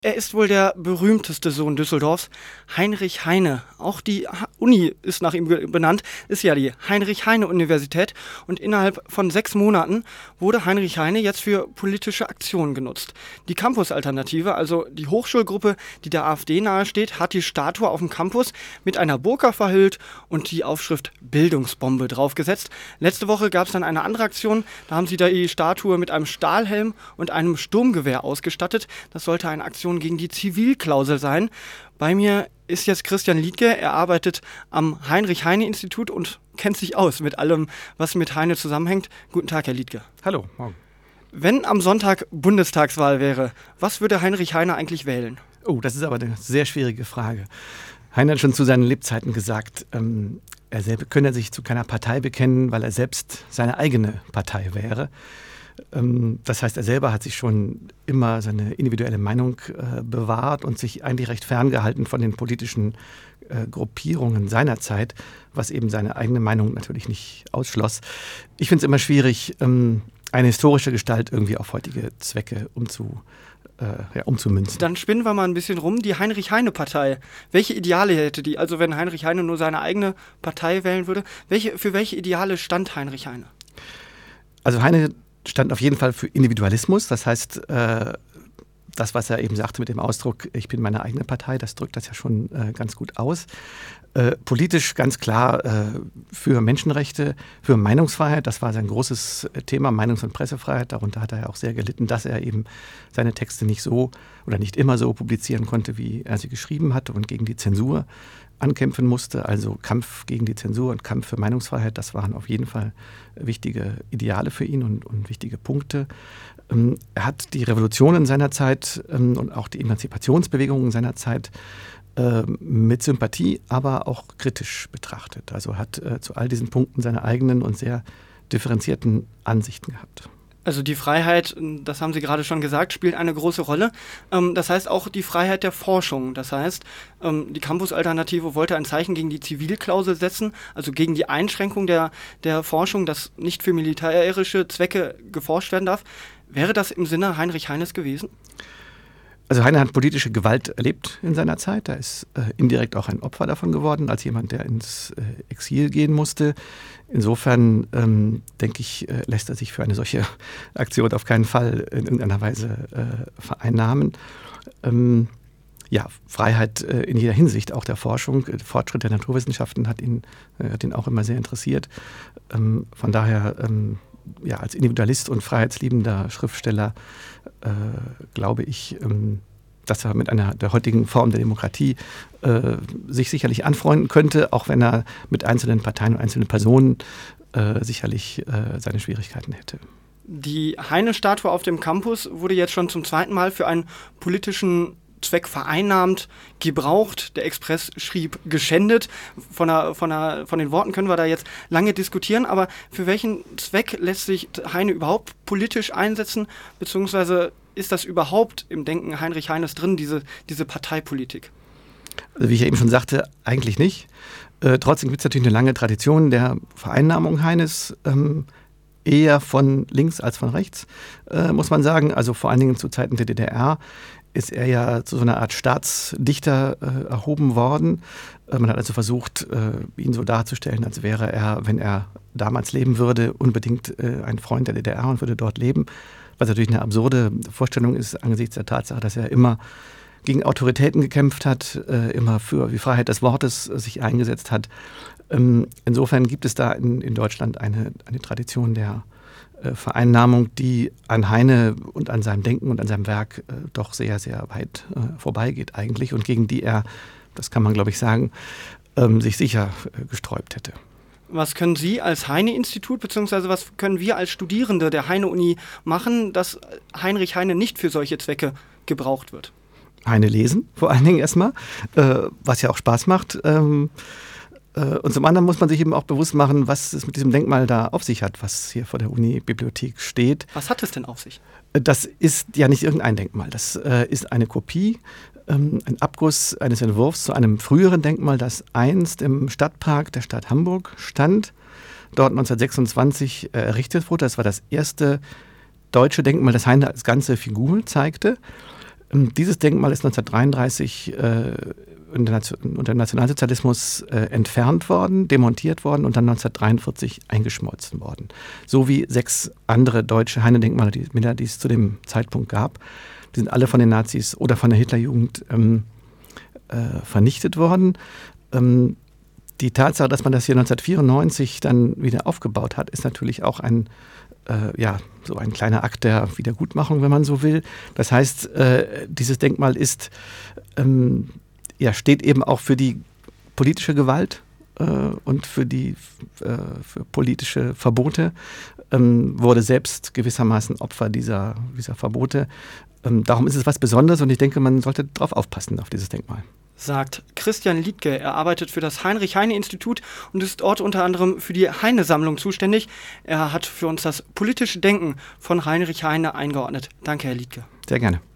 Er ist wohl der berühmteste Sohn Düsseldorfs, Heinrich Heine. Auch die Uni ist nach ihm benannt, ist ja die Heinrich-Heine-Universität. Und innerhalb von 6 Monaten wurde Heinrich Heine jetzt für politische Aktionen genutzt. Die Campus-Alternative, also die Hochschulgruppe, die der AfD nahesteht, hat die Statue auf dem Campus mit einer Burka verhüllt und die Aufschrift Bildungsbombe draufgesetzt. Letzte Woche gab es dann eine andere Aktion, da haben sie da die Statue mit einem Stahlhelm und einem Sturmgewehr ausgestattet. Das sollte eine Aktion gegen die Zivilklausel sein. Bei mir ist jetzt Christian Liedtke. Er arbeitet am Heinrich-Heine-Institut und kennt sich aus mit allem, was mit Heine zusammenhängt. Guten Tag, Herr Liedtke. Hallo, morgen. Wenn am Sonntag Bundestagswahl wäre, was würde Heinrich Heine eigentlich wählen? Oh, das ist aber eine sehr schwierige Frage. Heine hat schon zu seinen Lebzeiten gesagt, er selber könne sich zu keiner Partei bekennen, weil er selbst seine eigene Partei wäre. Das heißt, er selber hat sich schon immer seine individuelle Meinung bewahrt und sich eigentlich recht ferngehalten von den politischen Gruppierungen seiner Zeit, was eben seine eigene Meinung natürlich nicht ausschloss. Ich finde es immer schwierig, eine historische Gestalt irgendwie auf heutige Zwecke umzumünzen. Dann spinnen wir mal ein bisschen rum. Die Heinrich-Heine-Partei, welche Ideale hätte die? Also wenn Heinrich Heine nur seine eigene Partei wählen würde, für welche Ideale stand Heinrich Heine? Also Heine stand auf jeden Fall für Individualismus. Das heißt, das, was er eben sagte mit dem Ausdruck, ich bin meine eigene Partei, das drückt das ja schon ganz gut aus. Politisch ganz klar für Menschenrechte, für Meinungsfreiheit, das war sein großes Thema, Meinungs- und Pressefreiheit. Darunter hat er ja auch sehr gelitten, dass er eben seine Texte nicht so oder nicht immer so publizieren konnte, wie er sie geschrieben hatte und gegen die Zensur ankämpfen musste. Also Kampf gegen die Zensur und Kampf für Meinungsfreiheit, das waren auf jeden Fall wichtige Ideale für ihn und wichtige Punkte. Er hat die Revolutionen seiner Zeit und auch die Emanzipationsbewegungen seiner Zeit mit Sympathie, aber auch kritisch betrachtet. Also hat zu all diesen Punkten seine eigenen und sehr differenzierten Ansichten gehabt. Also die Freiheit, das haben Sie gerade schon gesagt, spielt eine große Rolle. Das heißt auch die Freiheit der Forschung. Das heißt, die Campus-Alternative wollte ein Zeichen gegen die Zivilklausel setzen, also gegen die Einschränkung der Forschung, dass nicht für militärische Zwecke geforscht werden darf. Wäre das im Sinne Heinrich Heines gewesen? Also Heine hat politische Gewalt erlebt in seiner Zeit. Er ist indirekt auch ein Opfer davon geworden, als jemand, der ins Exil gehen musste. Insofern, denke ich, lässt er sich für eine solche Aktion auf keinen Fall in irgendeiner Weise vereinnahmen. Ja, Freiheit in jeder Hinsicht, auch der Forschung. Der Fortschritt der Naturwissenschaften hat ihn auch immer sehr interessiert. Von daher, ja, als Individualist und freiheitsliebender Schriftsteller glaube ich, dass er mit der heutigen Form der Demokratie sich sicherlich anfreunden könnte, auch wenn er mit einzelnen Parteien und einzelnen Personen sicherlich seine Schwierigkeiten hätte. Die Heine-Statue auf dem Campus wurde jetzt schon zum 2. Mal für einen politischen Zweck vereinnahmt, gebraucht. Der Express schrieb geschändet. Von den Worten können wir da jetzt lange diskutieren, aber für welchen Zweck lässt sich Heine überhaupt politisch einsetzen, beziehungsweise ist das überhaupt im Denken Heinrich Heines drin, diese Parteipolitik? Also wie ich ja eben schon sagte, eigentlich nicht. Trotzdem gibt es natürlich eine lange Tradition der Vereinnahmung Heines, eher von links als von rechts, muss man sagen. Also vor allen Dingen zu Zeiten der DDR ist er ja zu so einer Art Staatsdichter erhoben worden. Man hat also versucht, ihn so darzustellen, als wäre er, wenn er damals leben würde, unbedingt ein Freund der DDR und würde dort leben. Was natürlich eine absurde Vorstellung ist angesichts der Tatsache, dass er immer gegen Autoritäten gekämpft hat, immer für die Freiheit des Wortes sich eingesetzt hat. Insofern gibt es da in Deutschland eine Tradition der Vereinnahmung, die an Heine und an seinem Denken und an seinem Werk doch sehr, sehr weit vorbeigeht eigentlich und gegen die er, das kann man glaube ich sagen, sich sicher gesträubt hätte. Was können Sie als Heine-Institut, beziehungsweise was können wir als Studierende der Heine-Uni machen, dass Heinrich Heine nicht für solche Zwecke gebraucht wird? Heine lesen, vor allen Dingen erstmal, was ja auch Spaß macht. Und zum anderen muss man sich eben auch bewusst machen, was es mit diesem Denkmal da auf sich hat, was hier vor der Uni-Bibliothek steht. Was hat es denn auf sich? Das ist ja nicht irgendein Denkmal. Das ist eine Kopie, ein Abguss eines Entwurfs zu einem früheren Denkmal, das einst im Stadtpark der Stadt Hamburg stand, dort 1926 errichtet wurde. Das war das erste deutsche Denkmal, das Heine als ganze Figur zeigte. Dieses Denkmal ist 1933 unter dem Nationalsozialismus entfernt worden, demontiert worden und dann 1943 eingeschmolzen worden. So wie 6 andere deutsche Heine-Denkmale, die es zu dem Zeitpunkt gab. Die sind alle von den Nazis oder von der Hitlerjugend vernichtet worden. Die Tatsache, dass man das hier 1994 dann wieder aufgebaut hat, ist natürlich auch so ein kleiner Akt der Wiedergutmachung, wenn man so will. Das heißt, dieses Denkmal steht eben auch für die politische Gewalt und für politische Verbote, wurde selbst gewissermaßen Opfer dieser Verbote. Darum ist es was Besonderes und ich denke, man sollte darauf aufpassen, auf dieses Denkmal. Sagt Christian Liedtke. Er arbeitet für das Heinrich-Heine-Institut und ist dort unter anderem für die Heine-Sammlung zuständig. Er hat für uns das politische Denken von Heinrich Heine eingeordnet. Danke, Herr Liedtke. Sehr gerne.